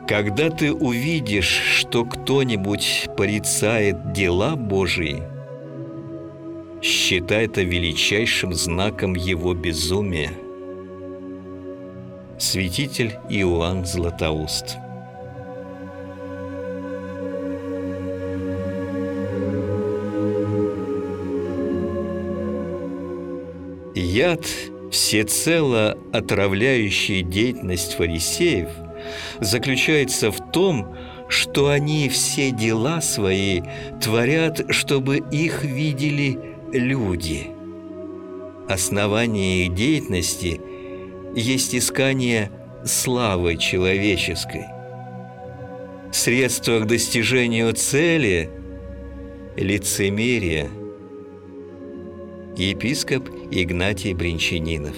Когда ты увидишь, что кто-нибудь порицает дела Божии, считай это величайшим знаком его безумия. Святитель Иоанн Златоуст. Яд, всецело отравляющий деятельность фарисеев, заключается в том, что они все дела свои творят, чтобы их видели люди. Основание их деятельности есть искание славы человеческой. Средство к достижению цели – лицемерие. Епископ Игнатий Бринчанинов.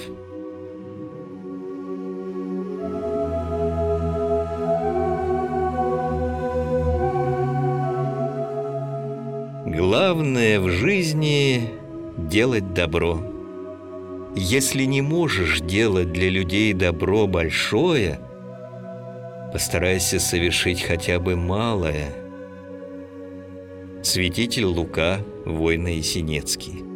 Главное в жизни – делать добро. Если не можешь делать для людей добро большое, постарайся совершить хотя бы малое. Святитель Лука Войно-Ясенецкий.